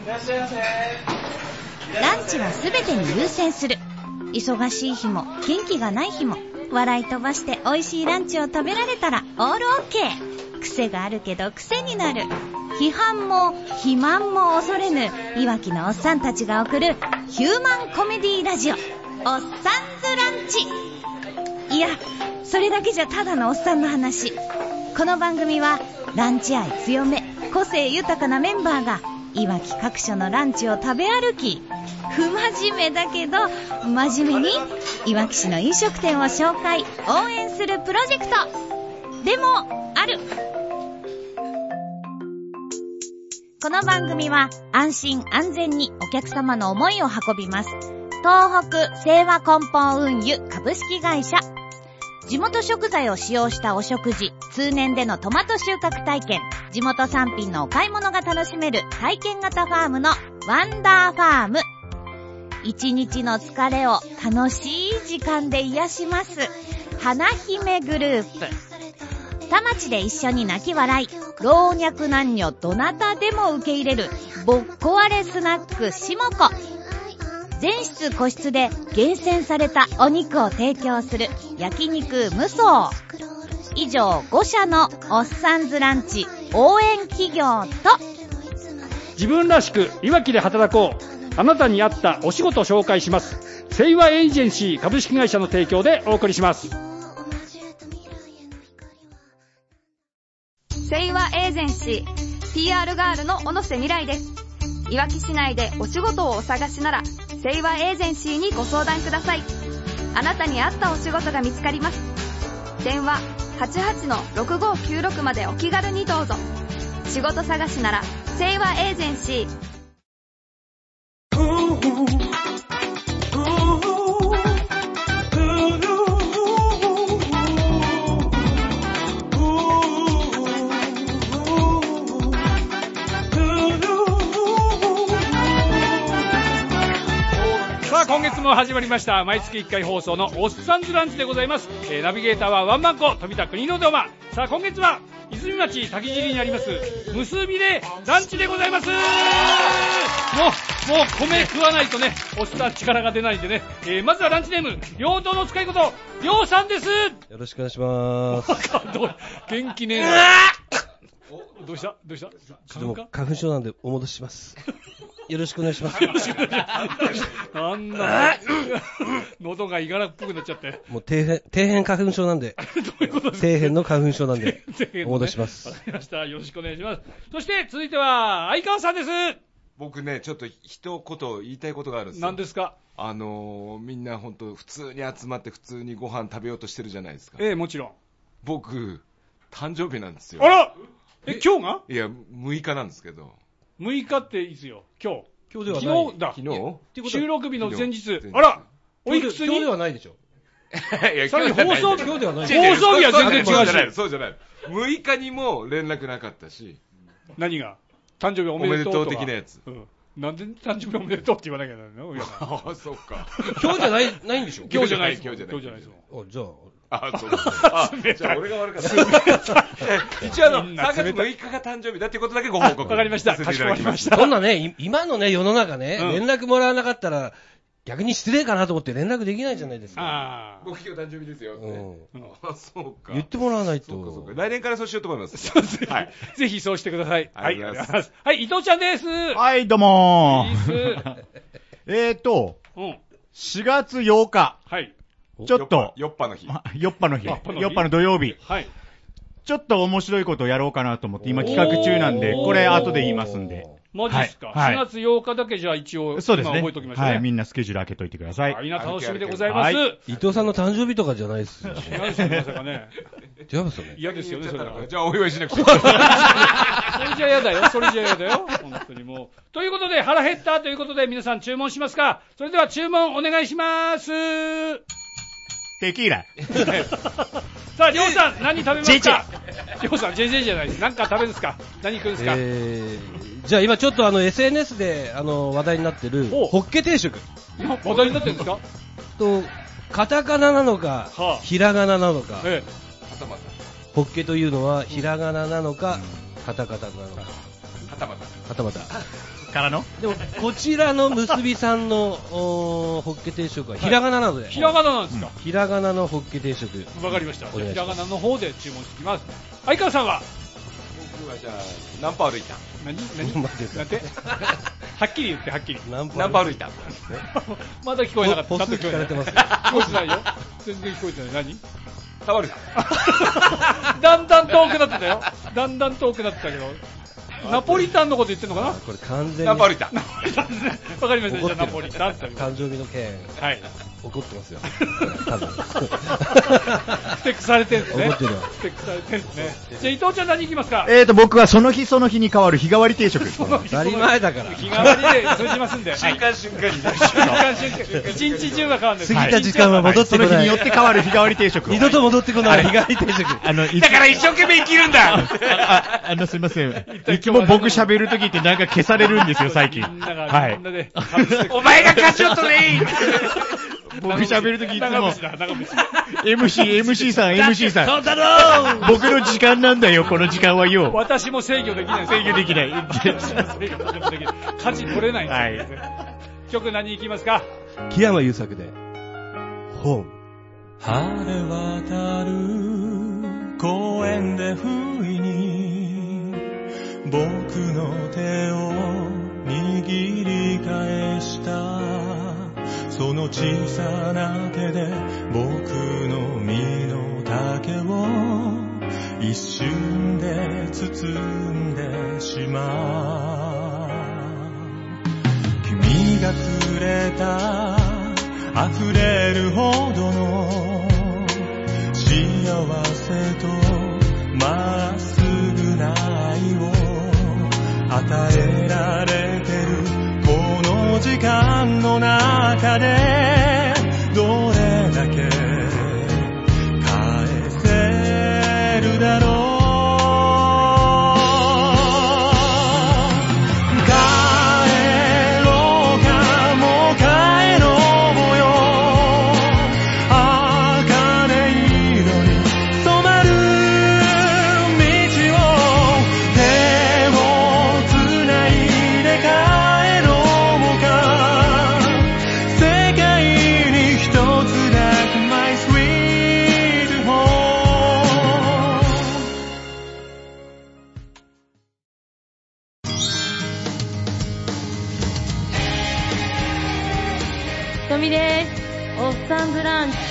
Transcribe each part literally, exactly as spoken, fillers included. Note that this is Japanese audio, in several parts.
いらっしゃいませ。 ランチはすべてに優先する。忙しい日も元気がない日も笑い飛ばして美味しいランチを食べられたらオールオッケー。癖があるけど癖になる。批判も肥満も恐れぬいわきのおっさんたちが送るヒューマンコメディラジオ、おっさんずランチ。いや、それだけじゃただのおっさんの話。この番組はランチ愛強め、個性豊かなメンバーがいわき各所のランチを食べ歩き、不真面目だけど真面目にいわき市の飲食店を紹介応援するプロジェクトでもある。この番組は安心安全にお客様の思いを運びます東北清和梱包運輸株式会社。地元食材を使用したお食事、通年でのトマト収穫体験、地元産品のお買い物が楽しめる体験型ファームのワンダーファーム。一日の疲れを楽しい時間で癒します花姫グループ。田町で一緒に泣き笑い、老若男女どなたでも受け入れるぼっこわれスナックしもこ。全室個室で厳選されたお肉を提供する焼肉無双。以上ご社のおっさんずランチ応援企業と、 自分らしくいわきで働こう、あなたに合ったお仕事を紹介します。清和エージェンシー株式会社の提供でお送りします。 清和エージェンシー ピーアール ガールの小野瀬未来です。いわき市内でお仕事をお探しなら清和エージェンシーにご相談ください。あなたに合ったお仕事が見つかります。電話 はちはちのろくごきゅうろく までお気軽にどうぞ。仕事探しなら清和エージェンシー。 今月も始まりました毎月いっかい放送のおっさんずランチでございます。えー、ナビゲーターはワンマンコ富田国のどま。さあ今月は泉町滝尻にあります結びでランチでございます。もうもう米食わないとねおっさん力が出ないんでね、えー、まずはランチネーム両党の使いこと両さんです。よろしくお願いします。 元気ねえな。どうしたどうした花粉か花粉症なんでお戻しします。よろしくお願いします。 あんな喉がいがらっぽくなっちゃってもう底辺底辺花粉症なんでどういうことですか。 底辺の花粉症なんでお戻しします。 わかりました。よろしくお願いします。そして続いては相川さんです。 僕ねちょっと一言言いたいことがあるんですよ。 何ですか。 あのー、みんな本当普通に集まって普通にご飯食べようとしてるじゃないですか。 ええもちろん。 僕誕生日なんですよ。 あらえ今日が。 いやむいかなんですけど。 むいかっていつよ。今日。 今日ではない。 昨日だ。 昨日収録日の前日。あらおいくつに。 今日ではないでしょ。 いや今日放送日今日ではない。 放送日は全然違うし。 そうじゃない。むいかにも連絡なかったし。 何が誕生日おめでとうとか。 おめでとう的なやつ。 うん。なんで誕生日おめでとうって言わなきゃならないの。 ああそっか。 今日じゃないないんでしょ。 今日じゃない今日じゃない。 今日じゃないそう。 あじゃあ。 あ、そうあ、じゃあ俺が悪かった。一応あの、さんがつむいかが誕生日だっていうことだけご報告。 わかりました。かしこまりました。 そんなね、今のね、世の中ね、うん、連絡もらわなかったら、逆に失礼かなと思って連絡できないじゃないですか。 ああ。僕今日誕生日ですよって。うん。あ、そうか。 言ってもらわないと。 そうかそうか。来年からそうしようと思います。 そうですね。はい。ぜひそうしてください。 はい。ありがとうございます。 はい、伊藤ちゃんです。 はい、どうもー。 いいっす。 えーと、 うん。 しがつようか。 はい。 ちょっと、 よっぱの日。 よっぱの日。よっぱの土曜日。 はい。 ちょっと面白いことをやろうかなと思って、今企画中なんで、これ後で言いますんで。 マジっすか。はい、しがつようかだけじゃあ一応、 そうですね。 覚えておきましょうね。 はい。みんなスケジュール開けといてください。 みんな楽しみでございます。 伊藤さんの誕生日とかじゃないですよ。 違うですよ、まさかね。 違いますよね。 嫌ですよね、それは。 じゃあお祝いしなくて。 それじゃ嫌だよ、それじゃ嫌だよ。本当にもう。ということで、腹減ったということで、皆さん注文しますか。それでは注文お願いします。 テキーラ。 さあ、りょうさん、何食べますか。りょうさん、ジェジェじゃないです。何か食べるんですか。何食うんですか。 えー、じゃあ今ちょっとあの エスエヌエス であの話題になってるホッケ定食。 話題になってるんですか。 とカタカナなのか、はあ、ひらがななのか、ええ、ホッケというのはひらがななのか、うん、カタカナなのか、 はたまたはたまたからのでも、こちらの結びさんのおホッケ定食はひらがななので、 ひらがななんですか。 ひらがなのホッケ定食。 わかりました。 お願いしますひらがなの方で注文してきます。相川さんは僕はじゃあ、ナンパ歩いた。 何何マジですかなんてはっきり言って、はっきり。 ナンナンパ歩いた。 まだ聞こえなかった。 ポス聞かれてます。 聞こえてないよ。全然聞こえてない。何タオルだ。 だんだん遠くなってたよ。だんだん遠くなってたけど。ナポリタンのこと言ってんのかな。 これ完全に。 ナンパ歩いた。 ナポリタンですね。わかりました。じゃあナポリタンって。 誕生日の件。 はい。 怒ってますよ。多分。 ステックされてるんですね。 怒ってるよ。 ステックされてるんですね。じゃあ伊藤ちゃん何行きますか。 えーと、僕はその日その日に変わる日替わり定食。 当たり前だから。 日替わりで通じますんで。 瞬間瞬間に。 瞬間瞬間。一日中が変わるんです。 過ぎた時間は戻ってこない。 その日によって変わる日替わり定食。 二度と戻ってこない日替わり定食。 あの、 だから一生懸命生きるんだ。 あ、あの、すいません。いつも僕喋るときってなんか消されるんですよ、最近。はい。 お前が勝ちを取れい。 僕喋るときいつも、 長渕だ、長渕。 エムシー、エムシー さん、エムシー さん。 そうだろう僕の時間なんだよ、この時間はよ。 私も制御できない。 制御できない。 制御できない。舵取れないんですよ。曲何行きますか。 木山優作で、ホーム。 晴れ渡る公園で不意に僕の手を握り返したその小さな手で僕の身の丈を一瞬で包んでしまう君がくれた溢れるほどの幸せとまっすぐな愛を与えられてるこの時間の中でどれだけ返せるだろうとみです。おっさんずランチュ。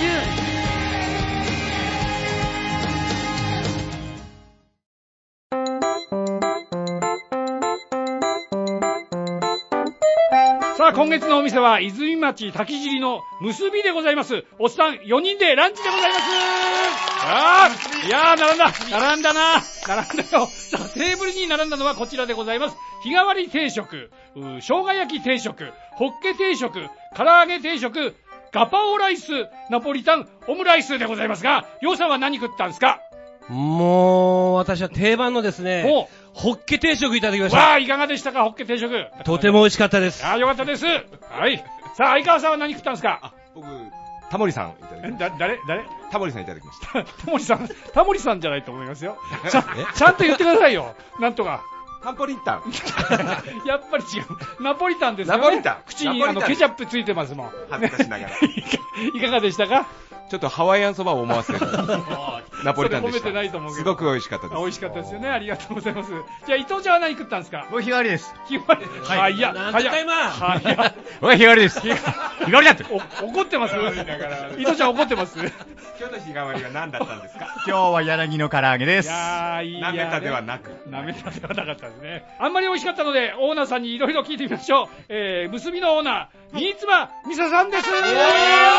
さあ、今月のお店は、泉町滝尻の結びでございます。おっさんよにんでランチでございます。あー、いやー、並んだ。並んだな。並んだよ。さあ、テーブルに並んだのはこちらでございます。日替わり定食、生姜焼き定食、ホッケ定食、唐揚げ定食、ガパオライス、ナポリタン、オムライスでございますが、ようさんは何食ったんですか？ もう、私は定番のですね、ホッケ定食いただきました。 わあ、いかがでしたか、ホッケ定食。 とても美味しかったです。 ああ、よかったです。はい。さあ、相川さんは何食ったんですか？ あ、僕、タモリさんいただきました。 だ、誰誰タモリさんいただきました。 タモリさん、タモリさんじゃないと思いますよ。ちゃちゃんと言ってくださいよ。なんとか。 ナポリタン。 やっぱり違う。ナポリタンですよね。 ナポリタン。 口にあのケチャップついてますもん。 恥ずかしながら。 いかがでしたか？ ちょっとハワイアンそばを思わせるナポリタンでした。 褒めてないと思うけど。 すごく美味しかったです。 美味しかったですよね。ありがとうございます。じゃあ伊藤ちゃんは何食ったんですか？ もう日替わりです。 日替わり。はい。いや、 なんとか今。 はいや。 おい、日替わりです。日替わりだって。 怒ってます伊藤ちゃん怒ってます。 今日の日替わりは何だったんですか？ 今日は柳の唐揚げです。 いやー、いいや。 なめたではなく。 なめたではなかったですね。あんまり美味しかったので、オーナーさんにいろいろ聞いてみましょう。えー、結びのオーナー、新妻美沙さんです。よろしくお願い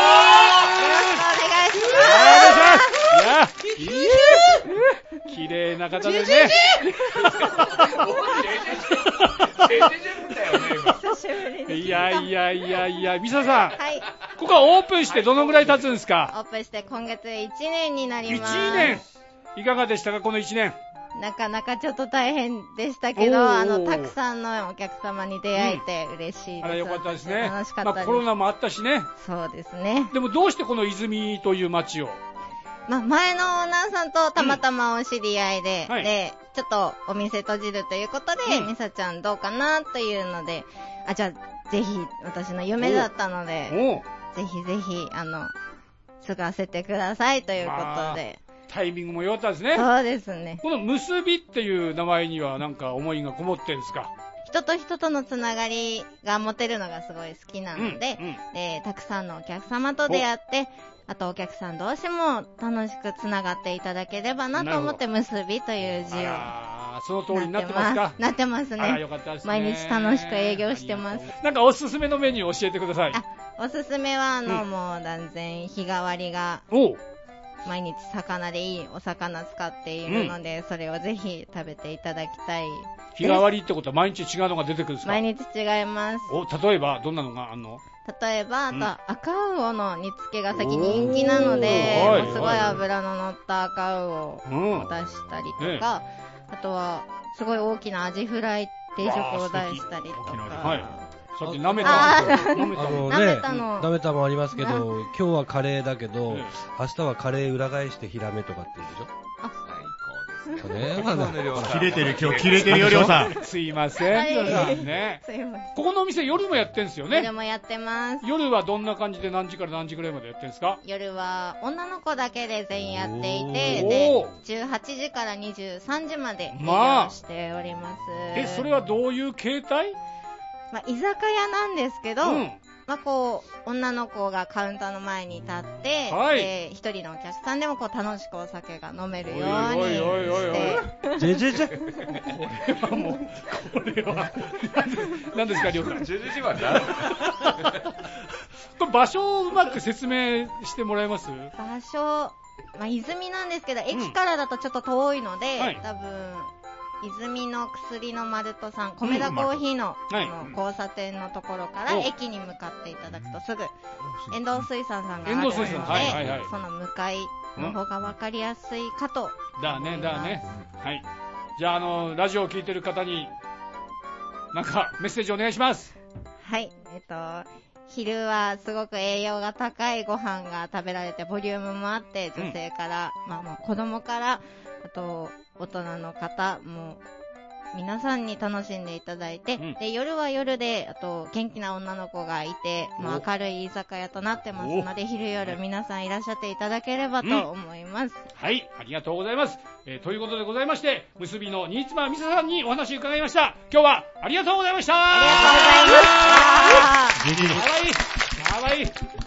します。いや、綺麗な方でね。いやいやいやいや、美沙さん。 はい。 ここはオープンしてどのぐらい経つんですか？ オープンして今月いちねんになります。 いちねん。いかがでしたか、このいちねん。 なかなかちょっと大変でしたけど、あの、たくさんのお客様に出会えて嬉しいです。 あら、よかったですね。 楽しかったです。 まあ、コロナもあったしね。 そうですね。 でもどうしてこの泉という町を？ まあ、前のオーナーさんとたまたまお知り合いで、 うんはい、 で、 ちょっとお店閉じるということで、 うんみさちゃんどうかなというので、あ、じゃあ、ぜひ、私の夢だったので、 おぜひぜひ、あの、継がせてくださいということで。 タイミングも良かったですね。 そうですね。 この結びっていう名前にはなんか思いがこもってるんですか？ 人と人とのつながりが持てるのがすごい好きなので、 うんうんでたくさんのお客様と出会って、あとお客さん同士も楽しくつながっていただければなと思って、結びという字を。 あー、その通りになってますか？ なってますね。 あら、よかったですね。 毎日楽しく営業してます。 なんかおすすめのメニュー教えてください。 あ、おすすめは、あの、 うんもう断然日替わりが、 おう毎日魚でいいお魚使っているので、それをぜひ食べていただきたい。 日替わりってことは毎日違うのが出てくるんですか？ 毎日違います。 お、例えばどんなのがあんの？ 例えば、あと、 うん赤魚の煮付けが先人気なので、 おーもうすごい脂の乗った赤魚をうん出したりとか、あとは、すごい大きなアジフライ定食を出したりとか。 はい。さっき舐めあた。 ー舐めたの。 あのね、 舐めたの舐めたもありますけど、今日はカレーだけど、 ええ明日はカレー裏返してヒラメとかって言うでしょ？ 最高ですそれはね、 切れてる、今日切れてるよ、りょうさん。 すいません。 はい皆さんね。 すいません。 ここのお店夜もやってんですよね。 夜もやってます。 夜はどんな感じで何時から何時くらいまでやってんですか？ 夜は女の子だけで全員やっていて、 おーで、じゅうはちじからにじゅうさんじまで営まあ業しております。 え、それはどういう形態？ まあ、居酒屋なんですけど、 うん。 まあ、こう、女の子がカウンターの前に立って、 はいで、一人のお客さんでもこう楽しくお酒が飲めるようにおいおいおいおいして、 じゃじゃじゃ。 これはもう、これは、何ですか、りょうさん。 ジェジェジはなこれ場所をうまく説明してもらえます？ 場所、まあ、泉なんですけど、駅からだとちょっと遠いので、 はい多分、泉の薬のマルトさん、米田コーヒーの,、 はいあの交差点のところからお駅に向かっていただくとすぐ、遠藤水産さんがあるので、 遠藤水産はいはいはいその向かいの方が分かりやすいかと。 だね、だね。はい。じゃあ、あの、ラジオを聞いてる方に、なんか、メッセージお願いします。 はい、えっと、昼はすごく栄養が高いご飯が食べられて、ボリュームもあって、女性から、うん、まあもう子供から、あと、大人の方、もう、皆さんに楽しんでいただいて、うん、で、夜は夜で、あと、元気な女の子がいて、まあ明るい居酒屋となってますので、昼夜皆さんいらっしゃっていただければと思います。うん、 はい、ありがとうございます。えー、ということでございまして、結びの新妻美沙さんにお話伺いました。今日はありがとうございました。 ありがとうございました。 かわいい。かわいい。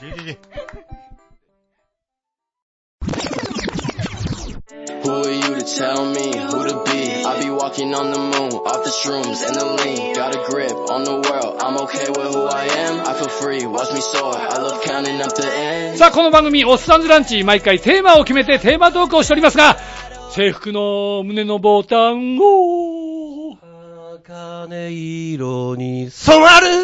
Who are you to tell me who to be? I be walking on the moon, off the shrooms and the lean. Got a grip on the world, I'm okay with who I am. I feel free, watch me soar, I love counting up the end. さあ、この番組、おっさんずランチ、毎回テーマを決めてテーマトークをしておりますが、制服の胸のボタンを、 茜色に染まる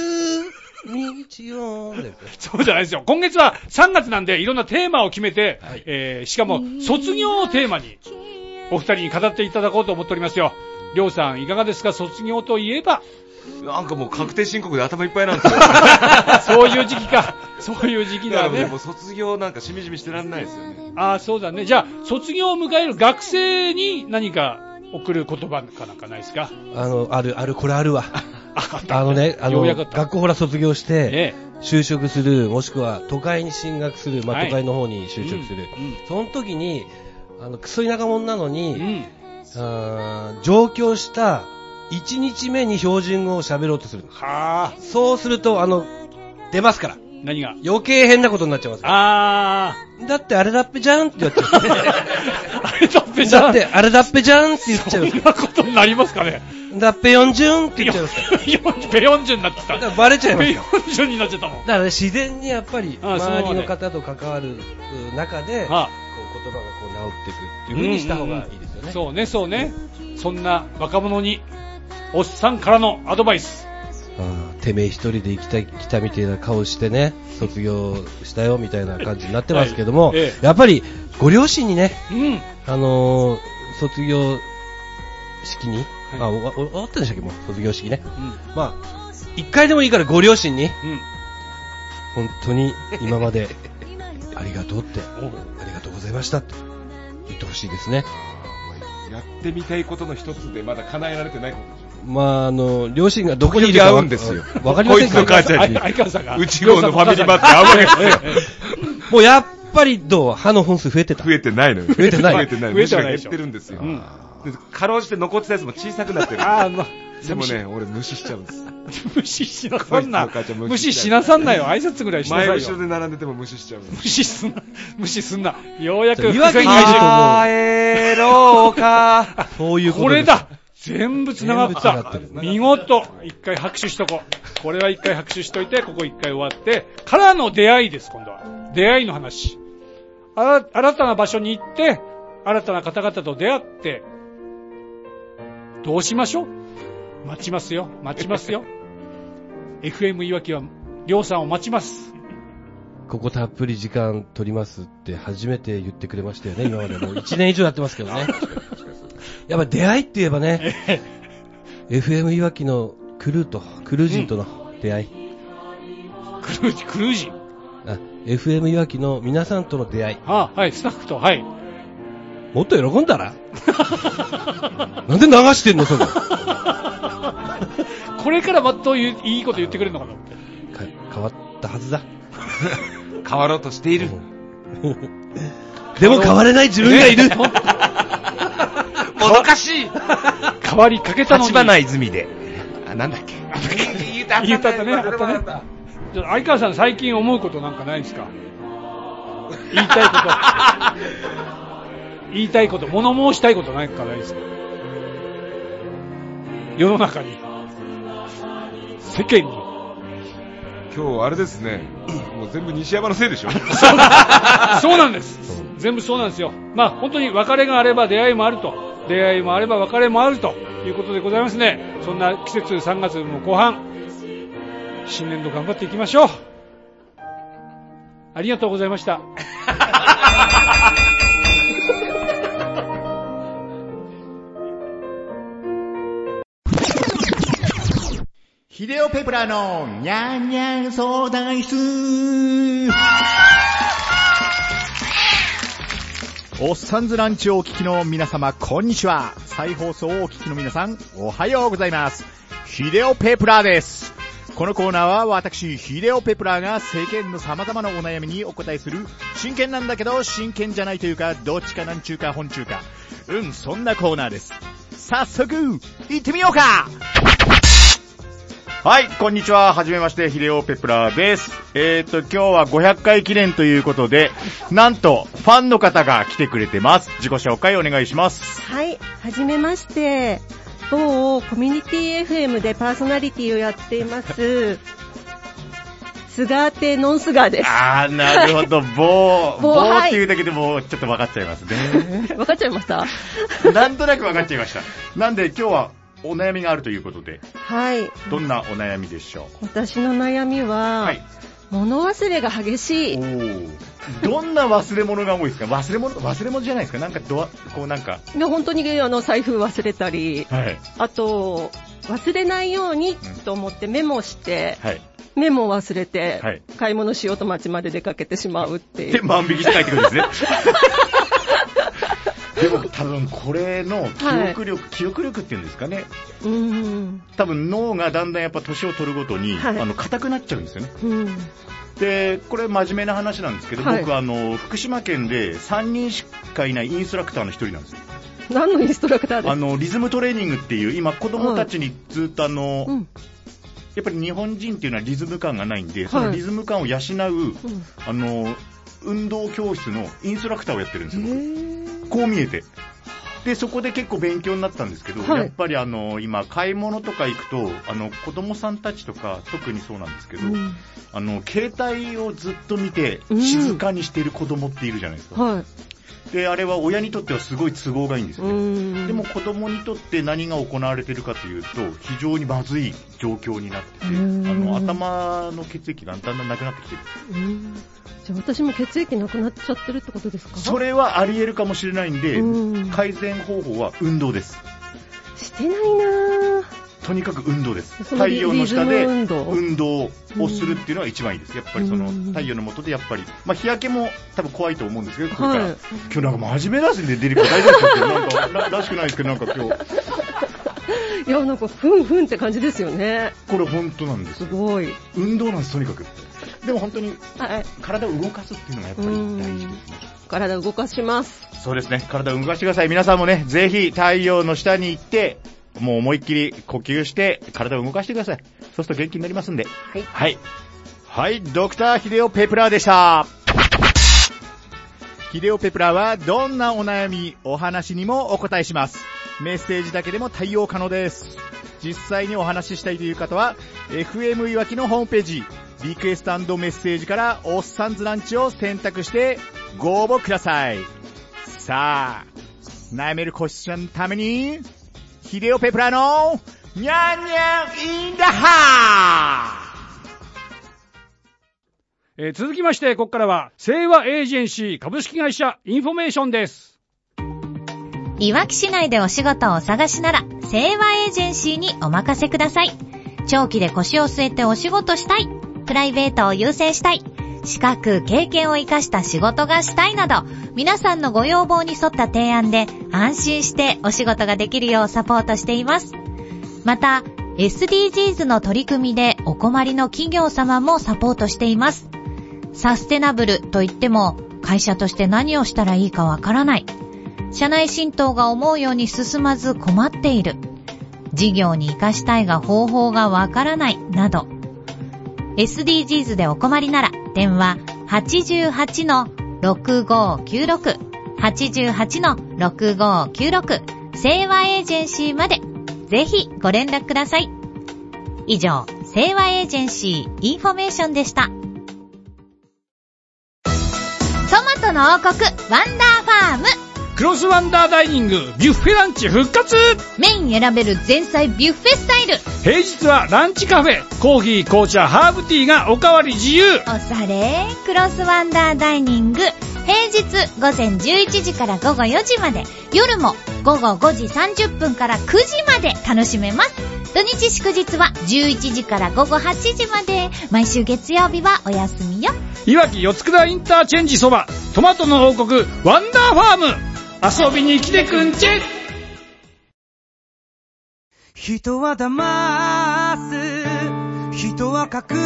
道をそうじゃないですよ。今月はさんがつなんでいろんなテーマを決めて、はい、えー、しかも卒業をテーマにお二人に語っていただこうと思っておりますよ。りょうさんいかがですか？卒業といえば。 なんかもう確定申告で頭いっぱいなんですよ。 そういう時期か。そういう時期だね。 でも卒業なんかしみじみしてらんないですよね。 ああ、そうだね。じゃあ卒業を迎える学生に何か送る言葉かなんかないですか？ あの、ある、ある、これあるわ。あのね、あの、学校ほら卒業して、就職する、もしくは都会に進学する、まあ、都会の方に就職する。その時に、あの、クソ田舎者なのに、あ上京したいちにちめに標準語を喋ろうとする。 はあ。そうすると、あの、出ますから。 何が？ 余計変なことになっちゃいますから。 あー。だってあれだっぺじゃんって言っちゃう。 あれだっぺじゃん。 だってあれだっぺじゃんって言っちゃう。 そんなことになりますかね。 だっぺよんじゅんって言っちゃいますから。 ペヨンジュになってた。 だからバレちゃいます。 ペヨンジュになっちゃったもん。 だから、ね、自然にやっぱり周りの方と関わる中で、こう言葉がこう治っていくっていう風にした方がいいですよね。 うんうん、そうね、そうね。そんな若者におっさんからのアドバイス。 あてめえ一人で行きたい来たみたいな顔してね、卒業したよみたいな感じになってますけども、はいええ、やっぱりご両親にね、 うん、 あのー、卒業式に、はい、あ終わ終わったんでしたっけもう卒業式ね、うん、まあ一回でもいいからご両親に、うん、本当に今までありがとうってありがとうございましたって言ってほしいですね。 やってみたいことの一つでまだ叶えられてないことでしょ。 まあ、あの、両親がどこにいるか合うんですよ。 わかりませんか？ こいつの母ちゃんに。 相川さんが。 内郷のファミリーマートで会うわけですよ。 もうやっぱりどう歯の本数増えてた？ 増えてないのよ。 増えてない。 増えてない。 増えてないでしょ。 むしろ減ってるんですよ。うん、でかろうじて残ってたやつも小さくなってる。ああ、まあ。でもね、俺無視しちゃうんです。 無視しなさんな。無視しなさんなよ。挨拶ぐらいしなさいよ。 前後ろで並んでても無視しちゃう。 無視すんな。無視すんな。ようやく伏線回収と思う。 帰ろうか。 そういうことこれだ。全部繋がった。見事。一回拍手しとこう。これは一回拍手しといて、ここ一回終わって、からの出会いです、今度は。出会いの話。あら、新たな場所に行って、新たな方々と出会って、どうしましょう？待ちますよ。待ちますよ。エフエム いわきは、りょうさんを待ちます。 ここたっぷり時間取りますって初めて言ってくれましたよね、今まで。もういちねん以上やってますけどね。やっぱ出会いって言えばね、エフエム いわきのクルーと、クルー人との出会い。 うん、クルー人、クルー人。 あ、エフエム いわきの皆さんとの出会い。 あ、はい、スタッフと、はい。 もっと喜んだらなんで流してんの、それ。 これからまっといいこと言ってくれるのかなって。 か変わったはずだ。 変わろうとしている。 でも変われない自分がいる。 もどかしい。 変わりかけたのに。 立花泉で。あ、なんだっけ。 言ったね。言ったね。じゃあ相川さん最近思うことなんかないですか？言いたいこと。言いたいこと、物申したいことないかないですか？世の中に。世間に。 今日あれですね。もう全部西山のせいでしょ。 そうなんです。全部そうなんですよ。まあ本当に別れがあれば出会いもあると。出会いもあれば別れもあるということでございますね。そんな季節さんがつも後半、新年度頑張っていきましょう。ありがとうございました。 ヒデオペプラのニャンニャン相談室。おっさんずランチをお聞きの皆様、こんにちは。再放送をお聞きの皆さん、おはようございます。ヒデオペプラです。このコーナーは私、ヒデオペプラが世間の様々なお悩みにお答えする、真剣なんだけど真剣じゃないというか、どっちかなんちゅうか本ちゅうか、うん、そんなコーナーです。早速、行ってみようか。はい、こんにちは。はじめまして、ヒデオペプラです。えーと、今日はごひゃっかい記念ということで、なんと、ファンの方が来てくれてます。自己紹介お願いします。 はい、はじめまして。某コミュニティ エフエム でパーソナリティをやっています、スガーテノンスガーです。 あー、なるほど。某、某っていうだけでもちょっと分かっちゃいますね。 分かっちゃいました？ なんとなく分かっちゃいました。なんで今日は、お悩みがあるということで、はい。どんなお悩みでしょう？ 私の悩みは、はい、物忘れが激しい。おー。 どんな忘れ物が多いですか？忘れ物、忘れ物じゃないですか？なんかドア、こうなんか。 いや、本当にあの財布忘れたり、はい。あと、忘れないようにと思ってメモして、はい。メモを忘れて、はい。買い物しようと街まで出かけてしまうっていう。 で、万引きして帰ってくるんですね。でも多分これの記憶力、はい、記憶力っていうんですかね。うん。多分脳がだんだんやっぱ年を取るごとに、はい、あの硬くなっちゃうんですよね。うん。で、これ真面目な話なんですけど、はい、僕あの福島県でさんにんしかいないインストラクターの一人なんですよ。 何のインストラクターですか？ あのリズムトレーニングっていう今子供たちにずっとあの、はい、うん、やっぱり日本人っていうのはリズム感がないんで、はい、そのリズム感を養う、うん、あの運動教室のインストラクターをやってるんですよ。こう見えて。で、そこで結構勉強になったんですけど、はい、やっぱりあの、今、買い物とか行くと、あの、子供さんたちとか、特にそうなんですけど、うん、あの、携帯をずっと見て、静かにしている子供っているじゃないですか。はい。で、あれは親にとってはすごい都合がいいんですよね。でも子供にとって何が行われているかというと、非常にまずい状況になってて、あの、頭の血液がだんだんなくなってきてる。 じゃあ私も血液なくなっちゃってるってことですか？ それはあり得るかもしれないんで、改善方法は運動です。 してないなぁ。 とにかく運動です。太陽の下で運動をするっていうのは一番いいです。やっぱりその太陽の下でやっぱり、まあ日焼けも多分怖いと思うんですけど、これから、はい、今日なんか真面目だしで出てきて大丈夫ですかってなんからしくないですけどなんか今日。 いやなんかふんふんって感じですよね。 これ本当なんです。 すごい。 運動なんですとにかく。でも本当に体を動かすっていうのがやっぱり大事ですね。 体を動かします。 そうですね。体を動かしてください。皆さんもね、ぜひ太陽の下に行って、もう思いっきり呼吸して体を動かしてください。そうすると元気になりますんで。はい。はい。はい、ドクター秀夫ペプラーでした。 秀夫ペプラーはどんなお悩み、お話にもお答えします。メッセージだけでも対応可能です。実際にお話ししたいという方は エフエム いわきのホームページリクエスト&メッセージからおっさんずランチを選択してご応募ください。さあ悩める子羊さんのために秀夫ペプラのニャンニャンインダハー、えー、続きましてここからは清和エージェンシー株式会社インフォメーションです。 いわき市内でお仕事をお探しなら清和エージェンシーにお任せください。長期で腰を据えてお仕事したい、プライベートを優先したい、資格経験を生かした仕事がしたいなど、皆さんのご要望に沿った提案で安心してお仕事ができるようサポートしています。また エスディージーズ の取り組みでお困りの企業様もサポートしています。サステナブルといっても会社として何をしたらいいかわからない、社内浸透が思うように進まず困っている、事業に活かしたいが方法がわからないなど、 エスディージーズ でお困りなら電話 はちはちのろくごきゅうろく はちはちのろくごきゅうろく 清和エージェンシーまでぜひご連絡ください。以上、清和エージェンシーインフォメーションでした。トマトの王国ワンダーファームクロスワンダーダイニングビュッフェランチ復活。 メイン選べる前菜ビュッフェスタイル。 平日はランチカフェ、コーヒー、紅茶、ハーブティーがおかわり自由。 おされクロスワンダーダイニング、平日午前じゅういちじから午後よじまで、夜も午後ごじさんじゅっぷんからくじまで楽しめます。土日祝日はじゅういちじから午後はちじまで、毎週月曜日はお休みよ。 いわき四つ倉インターチェンジそば、トマトの王国ワンダーファーム、遊びに来てくんちぇ。 人は騙す、人は隠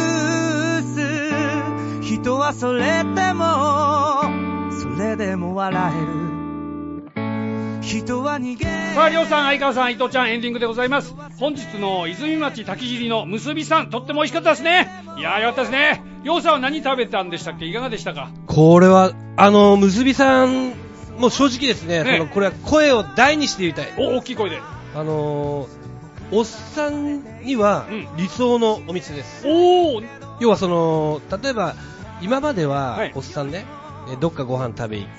す、人はそれでもそれでも笑える、人は逃げ。 さあ、りょうさん、相川さん、伊藤ちゃん、エンディングでございます。本日の泉町滝尻の結びさん、とっても美味しかったですね。いやー、よかったですね。りょうさんは何食べたんでしたっけ？いかがでしたか？ これはあの結びさんもう正直ですね、ね、そのこれは声を大にして言いたい。 お、大きい声で。 あのー、おっさんには理想のお店です。 うん、おー。 要はその、例えば、今までは、おっさんね、はい、どっかご飯食べ行って、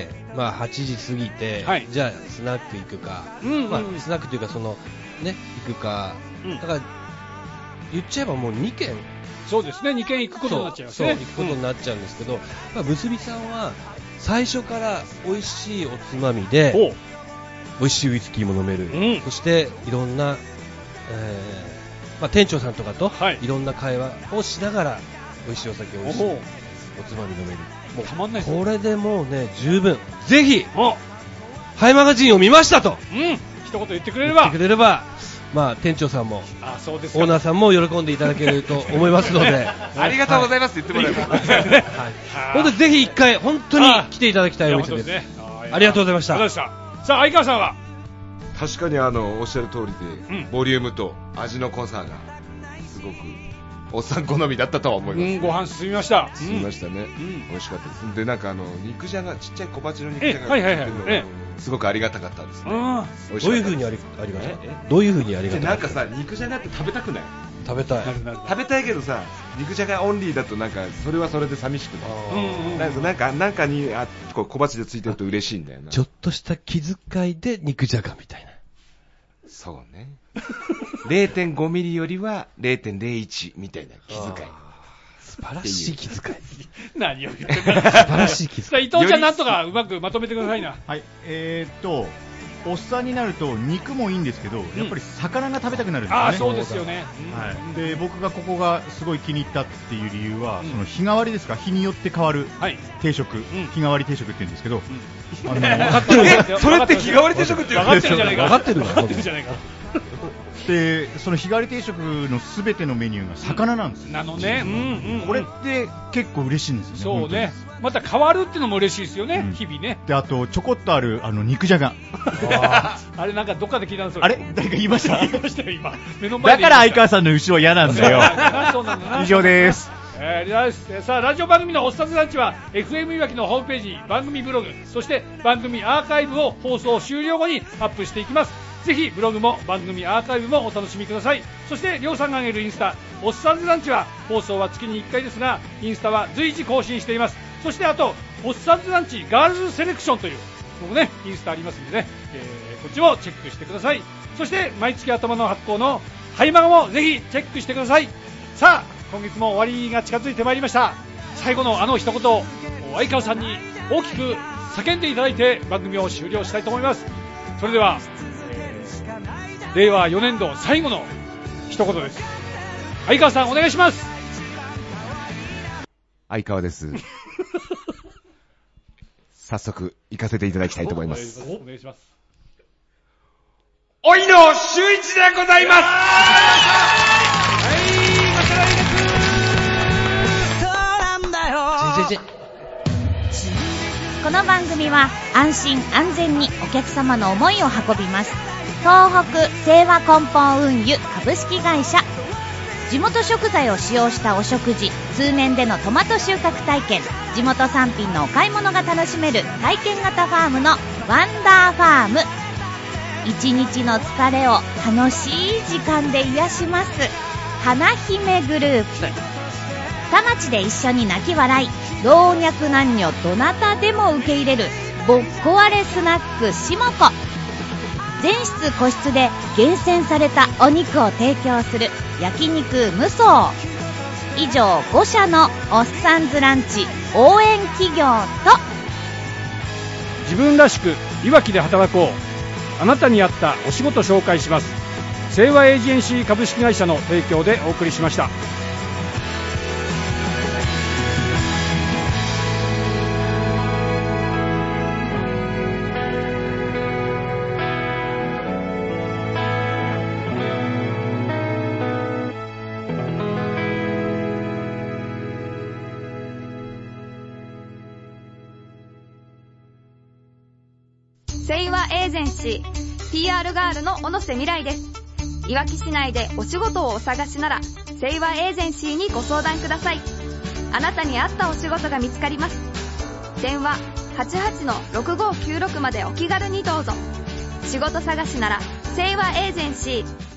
うん、まあはちじ過ぎて、はい、じゃあスナック行くか、うんうんうん、まあスナックというかその、ね、行くか、うん、だから、言っちゃえばもうにけん。 そうですね、にけん行くことになっちゃいますね。 そう、そう行くことになっちゃうんですけど、うん、まあ、結びさんは、最初から美味しいおつまみで美味しいウイスキーも飲める、うん、そしていろんな、えーまあ、店長さんとかといろんな会話をしながら美味しいお酒、美味しいおつまみ飲める。 もうたまんないです。 これでもうね、十分。ぜひハイマガジンを見ましたと、 うん、一言言ってくれれば、 言ってくれれば、まあ、店長さんもあ、そうですオーナーさんも喜んでいただけると思いますのでありがとうございますって言ってもらえば、はいはい、本当にぜひ一回本当に来ていただきたいお店です。ね、ありがとうございました。 さあ、相川さんは確かにあのおっしゃる通りで、うん、ボリュームと味の濃さがすごくおっさん好みだったとは思います、ね、 うん、ご飯進みました進みましたね、うん、美味しかったです。で、なんかあの肉じゃが、ちっちゃい小鉢の肉じゃがが入ってるの、 えすごくありがたかったですね。 どういう風にありありがたい？どういう風にありがたい？ なんかさ、肉じゃがって食べたくない？ 食べたい。 食べたいけどさ、肉じゃがオンリーだとなんかそれはそれで寂しくない？なんかなんかにあこう小鉢でついてると嬉しいんだよな。 ちょっとした気遣いで肉じゃがみたいな。 そうね。れいてんご ミリよりは れいてんれいいち みたいな気遣い。 素晴らしい気遣い。 何を言ってるか。素晴らしい気遣い。 伊藤ちゃん、なんとかうまくまとめてくださいな。 はい、えーっと、 おっさんになると肉もいいんですけど、うん、やっぱり魚が食べたくなるんですよね。 あ、そうですよね、 はい、で僕がここがすごい気に入ったっていう理由は、うん、その日替わりですか、日によって変わる定食、はい、日替わり定食って言うんですけど、うん、あの分かってるえそれって日替わり定食って分かってるじゃないか、 分かってる分かってるじゃないかでその日替わり定食のすべてのメニューが魚なんですよ、 うん、なのね、うんうんうん、 これって結構嬉しいんですよね。 そうね、また変わるっていうのも嬉しいですよね、うん、日々ね。 であとちょこっとあるあの肉じゃがあ, あれなんかどっかで聞いたんですよ。 あれ誰か言いました言いましたよ今目の前で。 だから相川さんの後ろ嫌なんだよそうなんだな。 以上です。 えー、さあラジオ番組のおっさんずランチは エフエム いわきのホームページ、番組ブログ、そして番組アーカイブを放送終了後にアップしていきます。ぜひブログも番組アーカイブもお楽しみください。そしてりょうさんが上げるインスタおっさんずランチは放送は月にいっかいですが、インスタは随時更新しています。そしてあとおっさんずランチガールズセレクションというここねインスタありますんでね、えー、こっちもチェックしてください。そして毎月頭の発行のハイマガもぜひチェックしてください。さあ今月も終わりが近づいてまいりました。最後のあの一言を相川さんに大きく叫んでいただいて番組を終了したいと思います。それでは、えー、れいわよねんど最後の一言です。相川さんお願いします。 相川です早速行かせていただきたいと思います。 お願いします。 おいの周一でございます。 この番組は安心安全にお客様の思いを運びます。東北清和梱包運輸株式会社。地元食材を使用したお食事、通年でのトマト収穫体験、地元産品のお買い物が楽しめる体験型ファームのワンダーファーム。一日の疲れを楽しい時間で癒します花姫グループ。田町で一緒に泣き笑い、老若男女どなたでも受け入れるぼっこわれスナックしもこ。全室個室で厳選されたお肉を提供する焼肉無双。以上ご社のおっさんずランチ応援企業と、 自分らしくいわきで働こう、あなたに合ったお仕事紹介します。清和エージェンシー株式会社の提供でお送りしました。 清和エージェンシー ピーアール ガールの小野瀬未来です。いわき市内でお仕事をお探しなら清和エージェンシーにご相談ください。あなたに合ったお仕事が見つかります。電話 はちはちのろくごきゅうろく までお気軽にどうぞ。仕事探しなら清和エージェンシー。